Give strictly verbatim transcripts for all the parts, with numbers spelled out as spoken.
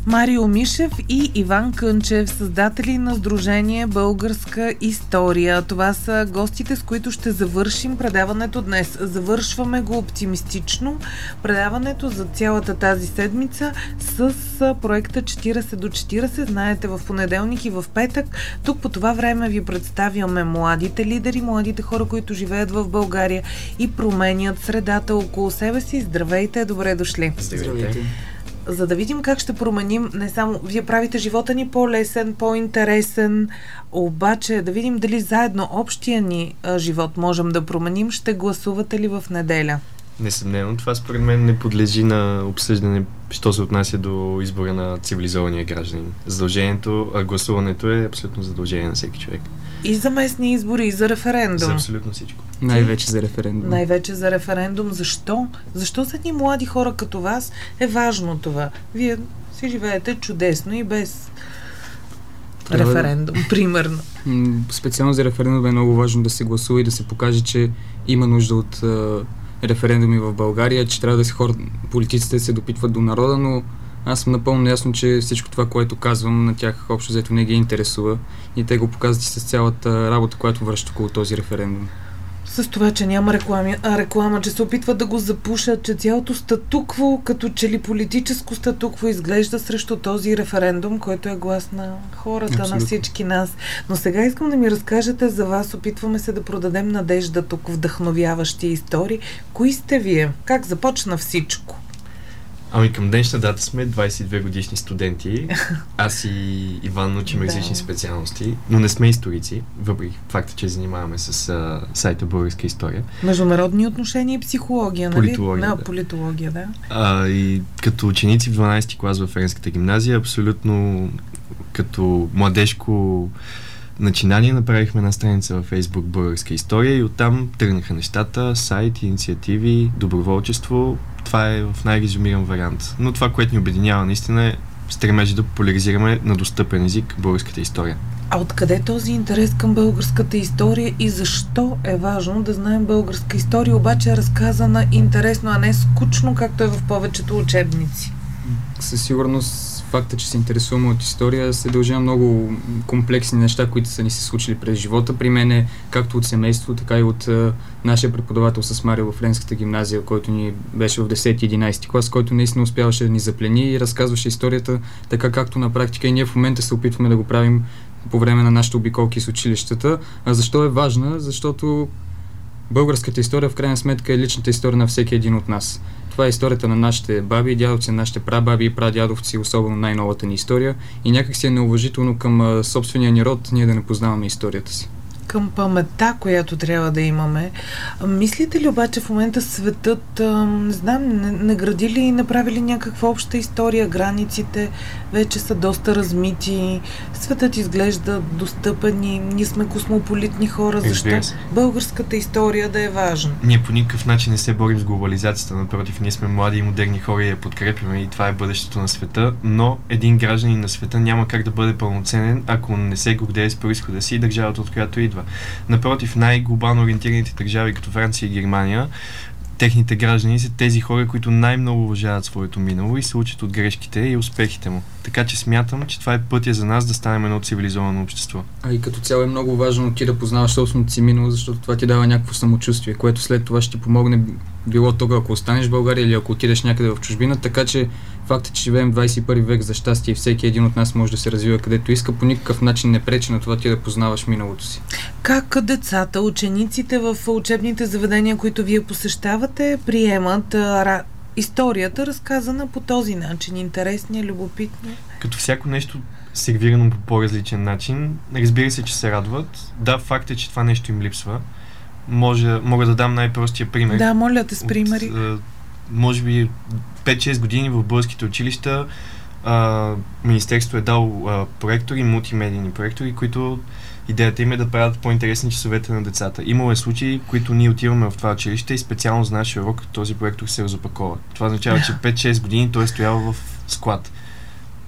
Марио Мишев и Иван Кънчев, създатели на Сдружение Българска история. Това са гостите, с които ще завършим предаването днес. Завършваме го оптимистично. Предаването за цялата тази седмица с проекта четирийсет до четирийсет. Знаете, в понеделник и в петък. Тук по това време ви представяме младите лидери, младите хора, които живеят в България и променят средата около себе си. Здравейте, добре дошли. Здравейте. За да видим как ще променим, не само вие правите живота ни по-лесен, по-интересен, обаче да видим дали заедно общия ни а, живот можем да променим, ще гласувате ли в неделя? Несъмнено, това според мен не подлежи на обсъждане, що се отнася до избора на цивилизования гражданин. Задължението, а гласуването е абсолютно задължение на всеки човек. И за местни избори, и за референдум. За абсолютно всичко. Най-вече за референдум. Най-вече за референдум. Защо? Защо за едни млади хора като вас е важно това? Вие си живеете чудесно и без Трябва референдум, да... примерно. Специално за референдум е много важно да се гласува и да се покаже, че има нужда от референдуми в България, че трябва да се хора, политиците се допитват до народа, но аз съм напълно ясно, че всичко това, което казвам, на тях общо взето не ги интересува и те го показват и с цялата работа, която вършат около този референдум. С това, че няма реклами, а реклама, че се опитват да го запушат, че цялото статукво, като че ли политическо статукво изглежда срещу този референдум, който е глас на хората, абсолютно, на всички нас. Но сега искам да ми разкажете за вас. Опитваме се да продадем надежда тук, вдъхновяващи истории. Кои сте вие? Как започна всичко? Ами към днешна дата сме двайсет и две годишни студенти. Аз и Иван учим различни да. специалности, но не сме историци, въпреки факта, че занимаваме с а, сайта Българска история. Международни отношения и психология, нали? Политология, да, да. Политология, да. А, и като ученици в дванайсети клас в Френската гимназия, абсолютно като младежко начинание направихме една страница във Фейсбук Българска история и оттам тръгнаха нещата, сайт, инициативи, доброволчество. Това е в най-резюмиран вариант. Но това, което ни обединява наистина е стремежа да популяризираме на достъпен език българската история. А откъде е този интерес към българската история и защо е важно да знаем българска история, обаче е разказана интересно, а не скучно, както е в повечето учебници? Със сигурност факта, че се интересуваме от история, се дължи на много комплексни неща, които са ни се случили през живота. При мен е както от семейство, така и от а, нашия преподавател с Марио в Френската гимназия, който ни беше в десети и единайсети клас, който наистина успяваше да ни заплени и разказваше историята така, както на практика и ние в момента се опитваме да го правим по време на нашите обиколки с училищата. А защо е важна? Защото българската история в крайна сметка е личната история на всеки един от нас. Това е историята на нашите баби и дядовци, на нашите прабаби и прадядовци, особено най-новата ни история. И някак си е неуважително към а, собствения ни род ние да не познаваме историята си. Към паметта, която трябва да имаме. Мислите ли обаче в момента светът, а, не знам, не, не градили и направили някаква обща история? Границите вече са доста размити. Светът изглежда достъпен и ние сме космополитни хора. Защо българската история да е важна? Ние по никакъв начин не се борим с глобализацията. Напротив, ние сме млади и модерни хора и я подкрепяме и това е бъдещето на света. Но един гражданин на света няма как да бъде пълноценен, ако не се гордее с произхода си и държавата, от която идва. Напротив, най-глобално ориентираните държави, като Франция и Германия, техните граждани са тези хора, които най-много уважават своето минало и се учат от грешките и успехите му. Така че смятам, че това е пътя за нас да станем едно цивилизовано общество. А и като цяло е много важно ти да познаваш собственото си минало, защото това ти дава някакво самочувствие, което след това ще ти помогне било тога, ако останеш в България или ако отидеш някъде в чужбина, така че фактът, че живеем в двайсет и първи век за щастие и всеки един от нас може да се развива където иска, по никакъв начин не пречи на това ти да познаваш миналото си. Как децата, учениците в учебните заведения, които вие посещавате, приемат а, историята, разказана по този начин? Интересни, любопитни? Като всяко нещо сервирано по по-различен начин, разбира се, че се радват. Да, факт е, че това нещо им липсва. Може, мога да дам най-простия пример. Да, моля те с примери. От, може би пет-шест години в българските училища а, Министерството е дал а, проектори, мултимедийни проектори, които идеята им е да правят по-интересни часовете на децата. Имало е случаи, в които ние отиваме в това училище и специално за нашия урок този проектор се разопакова. Това означава, че пет-шест години той е стоял в склад.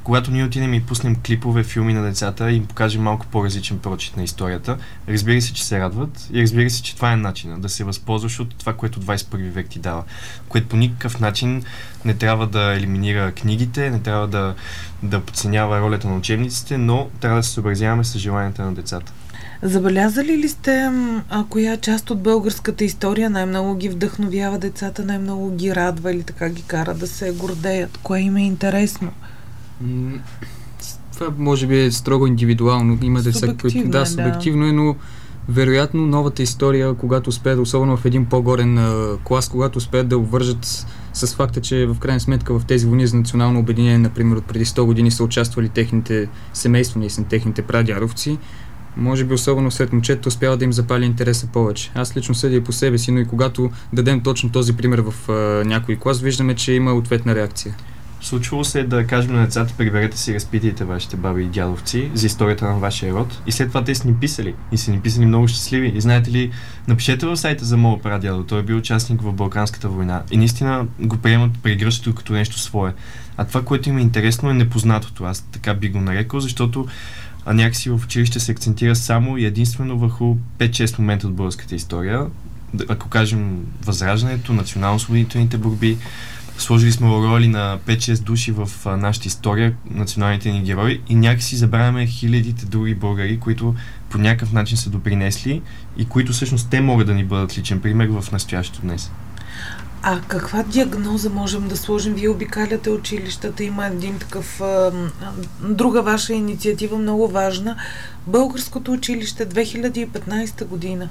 когато ние отидем и пуснем клипове, филми на децата и им покажем малко по-различен прочит на историята, разбира се, че се радват и разбира се, че това е начинът да се възползваш от това, което двадесет и първи век ти дава, което по никакъв начин не трябва да елиминира книгите, не трябва да, да подценява ролята на учебниците, но трябва да се съобразяваме с желанията на децата. Забелязали ли сте а, коя част от българската история най-много ги вдъхновява децата, най-много ги радва или така ги кара да се гордеят? Кое им е интересно? М- Това може би е строго индивидуално. Има деца, които... Да, субективно е, но вероятно новата история, когато успеят, особено в един по-горен а, клас, когато успеят да обвържат с факта, че в крайна сметка в тези войни за национално обединение, например, от преди сто години са участвали техните семейства, наистина техните прадядовци, може би особено след момчета успява да им запали интереса повече. Аз лично съдя и по себе си, но и когато дадем точно този пример в а, някой клас, виждаме, че има ответна реакция. Случвало се да кажем на децата: приберете си, разпитайте вашите баби и дядовци за историята на вашия род, и след това те са ни писали и са ни писали много щастливи. И знаете ли, напишете в сайта за моя прадядо, той е бил участник в Балканската война и наистина го приемат, прегръщат като нещо свое. А това, което им е интересно, е непознатото. Аз така би го нарекал, защото а някакси в училище се акцентира само и единствено върху пет-шест момента от българската история. Ако кажем възраждането, национално-освободителните борби, сложили сме роли на пет-шест души в а, нашата история, националните ни герои, и някакси забравяме хилядите други българи, които по някакъв начин са допринесли и които всъщност те могат да ни бъдат личен пример в настоящето днес. А каква диагноза можем да сложим? Вие обикаляте училищата, има един такъв... А, друга ваша инициатива, много важна. Българското училище две хиляди и петнадесета година.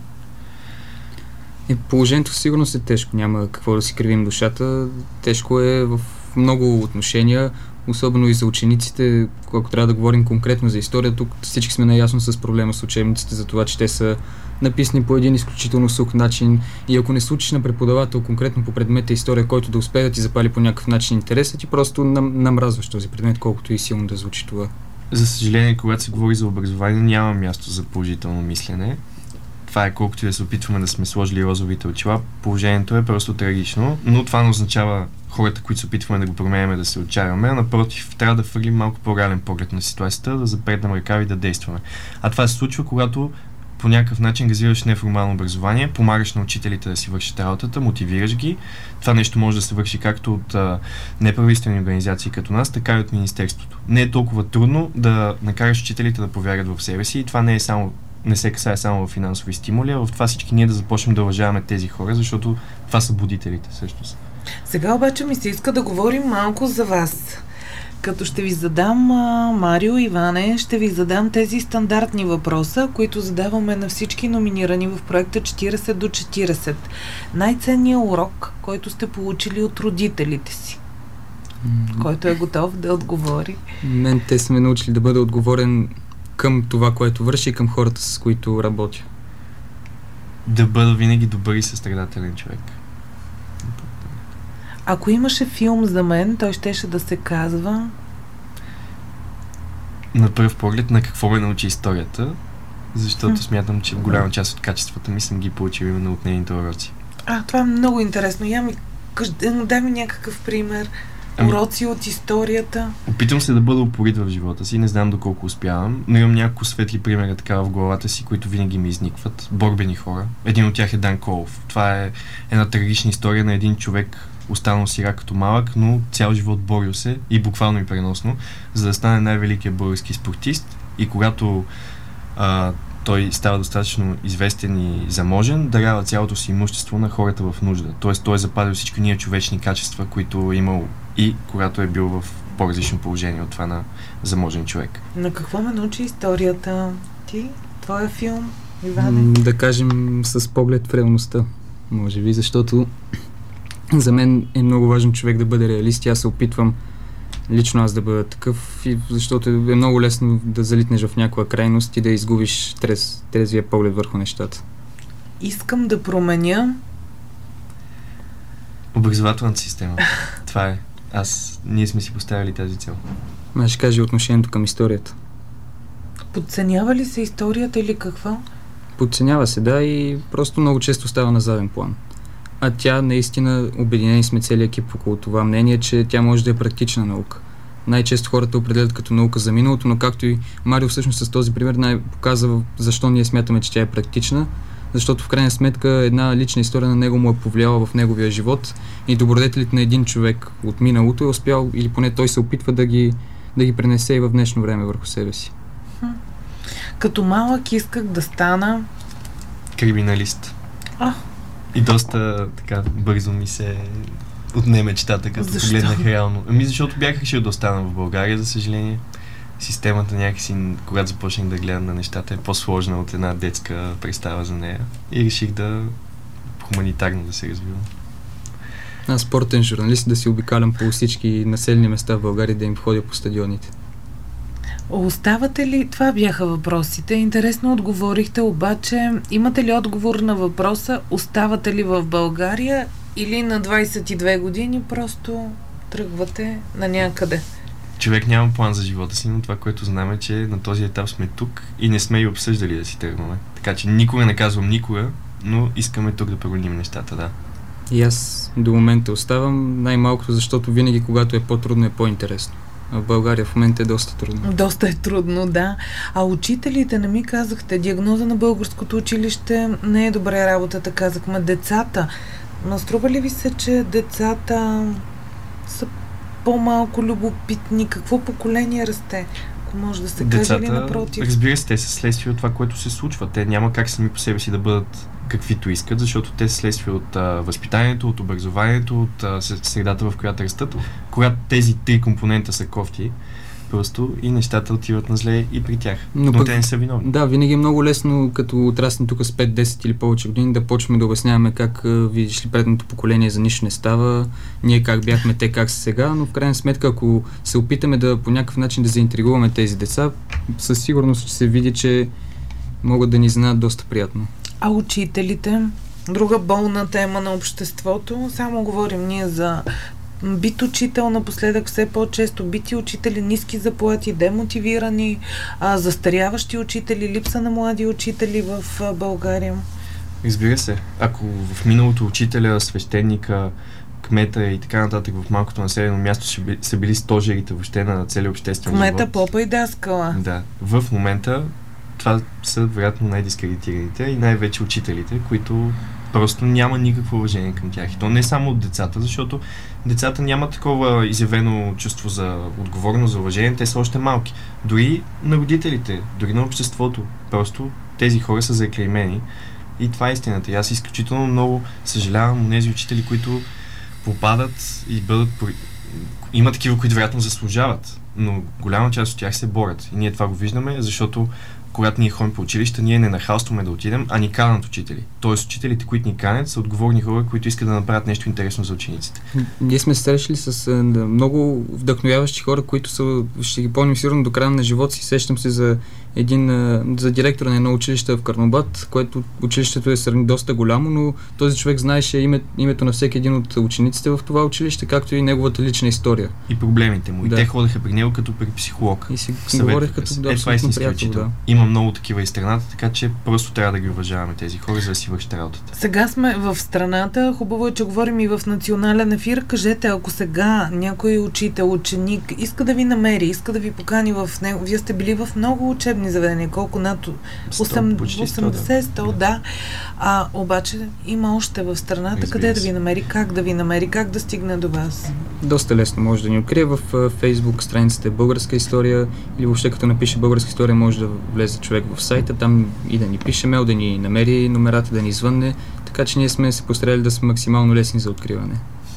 И положението сигурно е тежко, няма какво да си кривим душата. Тежко е в много отношения, особено и за учениците. Ако трябва да говорим конкретно за история, тук всички сме наясно с проблема с учебниците, за това, че те са написани по един изключително сух начин, и ако не случиш на преподавател конкретно по предмета история, който да успее да ти запали по някакъв начин интереса, ти просто нам, намразваш този предмет, колкото и силно да звучи това. За съжаление, когато се говори за образование, няма място за положително мислене. Това е, колкото и да се опитваме да сме сложили розовите очила, положението е просто трагично, но това не означава хората, които се опитваме да го променяме, да се отчаяваме, а напротив, трябва да фърлим малко по-реален поглед на ситуацията, да запретнем ръкави и да действаме. А това се случва, когато по някакъв начин развиваш неформално образование, помагаш на учителите да си вършат работата, мотивираш ги. Това нещо може да се върши както от а, неправителствени организации като нас, така и от Министерството. Не е толкова трудно да накараш учителите да повярват в себе си, и това не е само не се касае само в финансови стимули, а в това всички ние да започнем да уважаваме тези хора, защото това са будителите всъщност. Сега обаче ми се иска да говорим малко за вас. Като ще ви задам, а, Марио, Иване, ще ви задам тези стандартни въпроса, които задаваме на всички номинирани в проекта четиридесет до четиридесет. Най-ценният урок, който сте получили от родителите си, mm-hmm. който е готов да отговори. Мен те са ме научили да бъда отговорен към това, което върши, и към хората, с които работя. Да бъда винаги добър и състрадателен човек. Ако имаше филм за мен, той щеше да се казва... На пръв поглед, на какво ме научи историята, защото хм. смятам, че голяма част от качествата ми съм ги получил именно от нейните уроци. А, това е много интересно. Я ми, дай ми някакъв пример. Уроци ами, от историята. Опитвам се да бъда упорит в живота си, не знам доколко успявам, но имам няколко светли примери така в главата си, които винаги ми изникват. Борбени хора. Един от тях е Дан Колов. Това е една трагична история на един човек, останал сирак като малък, но цял живот борил се, и буквално и преносно, за да стане най-великият български спортист. И когато а, той става достатъчно известен и заможен, дарява цялото си имущество на хората в нужда. Тоест той е запазил всички ние човечни качества, които е имал и когато е бил в по-различно положение от това на заможен човек. На какво ме научи историята ти, твоя филм, Иване? Да кажем, с поглед в реалността, може би, защото за мен е много важно човек да бъде реалист. Аз се опитвам лично аз да бъда такъв, и защото е много лесно да залитнеш в някаква крайност и да изгубиш трез, трезвия поглед върху нещата. Искам да променя образователната система. Това е. Аз, ние сме си поставили тази цел. Ма ще кажа отношението към историята. Подценява ли се историята или какво? Подценява се, да, и просто много често става на заден план. А тя наистина, обединени сме целият екип около това мнение, че тя може да е практична наука. най-често хората определят като наука за миналото, но както и Марио всъщност с този пример най- показва защо ние смятаме, че тя е практична, защото в крайна сметка една лична история на него му е повлияла в неговия живот и добродетелите на един човек от миналото е успял, или поне той се опитва да ги, да ги пренесе и в днешно време върху себе си. Като малък исках да стана криминалист. А. И доста така бързо ми се отне мечтата, като Защо? погледнах реално. Ами защото бях решил да остана в България, за съжаление. Системата някакси, когато започнах да гледам на нещата, е по-сложна от една детска представа за нея. И реших да хуманитарно да се развивам. Аз спортен журналист, да си обикалям по всички населени места в България, да им ходя по стадионите. Оставате ли? Това бяха въпросите. Интересно отговорихте, обаче имате ли отговор на въпроса оставате ли в България или на двайсет и две години просто тръгвате на някъде? Човек няма план за живота си, но това, което знаме, че на този етап сме тук и не сме и обсъждали да си тръгваме. Така че никога не казвам никога, но искаме тук да променим нещата, да. И аз до момента оставам, най-малкото, защото винаги, когато е по-трудно, е по-интересно. А в България в момента е доста трудно. Доста е трудно, да. А учителите, не ми казахте, диагноза на българското училище не е добра работата, казахме. Децата, но струва ли ви се, че децата са по-малко любопитни? Какво поколение расте? Ако може да се Децата, каже ли напротив? Разбира се, те са следствие от това, което се случва. Те няма как сами по себе си да бъдат каквито искат, защото те са следствие от а, възпитанието, от образованието, от а, средата, в която растат. Когато тези три компонента са кофти, просто и нещата отиват на зле и при тях. Но, Но пък, те не са виновни. Да, винаги е много лесно, като отраснем тук с пет, десет или повече години, да почваме да обясняваме как, видиш ли, предното поколение за нищо не става, ние как бяхме, те как са сега, но в крайна сметка, ако се опитаме да по някакъв начин да заинтригуваме тези деца, със сигурност ще се види, че могат да ни знаят доста приятно. А учителите? Друга болна тема на обществото. Само говорим ние за бит учител, напоследък все по-често бити учители, ниски заплати, демотивирани, а, застаряващи учители, липса на млади учители в а, България. Разбира се. Ако в миналото учителя, свещеника, кмета и така нататък в малкото населено място ще би, са били стожерите въобще на целия обществен живот. Кмета, попа и даскала. Да. В момента това са вероятно най-дискредитираните и най-вече учителите, които просто няма никакво уважение към тях. И то не само от децата, защото децата нямат такова изявено чувство за отговорност, за уважение, те са още малки. Дори на родителите, дори на обществото. Просто тези хора са заклеймени. И това е истината. И аз изключително много съжалявам от тези учители, които попадат и бъдат... Има такива, които вероятно заслужават, но голяма част от тях се борят. И ние това го виждаме, защото когато ние ходим по училище, ние не нахалстваме да отидем, а ни канят учители. Тоест учителите, които ни канят, са отговорни хора, които искат да направят нещо интересно за учениците. Ние сме се срещали с а, много вдъхновяващи хора, които са, ще ги помним сигурно до края на живота си. Сещам се за един, а, за директора на едно училище в Карнобат, което училището е сравни доста голямо, но този човек знаеше име, името на всеки един от учениците в това училище, както и неговата лична история. И проблемите му. Да. И те ходеха при него като при психолог. И си говорех като да, абсолютно приятел, да. Има много такива и страната, така че просто трябва да ги уважаваме тези хора, за да си вършат работата. Сега сме в страната, хубаво е, че говорим и в национален ефир. Кажете, ако сега някой учител, ученик иска да ви намери, иска да ви покани в него, вие сте били в много учебни заведения, колко над осемдесет сто, да. А обаче има още в страната, Разбира къде се. Да ви намери, как да ви намери, как да стигне до вас? Доста лесно може да ни открие в Facebook страницата Българска история или въобще като напише Българска история може да влезе човек в сайта, там и да ни пише мейл, да ни намери номерата, да ни звънне, така че ние сме се постарали да сме максимално лесни за откриване.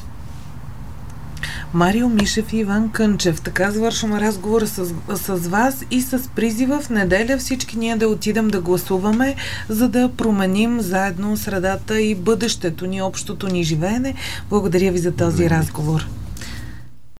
Марио Мишев и Иван Кънчев. Така завършваме разговора с, с вас и с призива в неделя всички ние да отидем да гласуваме, за да променим заедно средата и бъдещето ни, общото ни живеене. Благодаря ви за този разговор.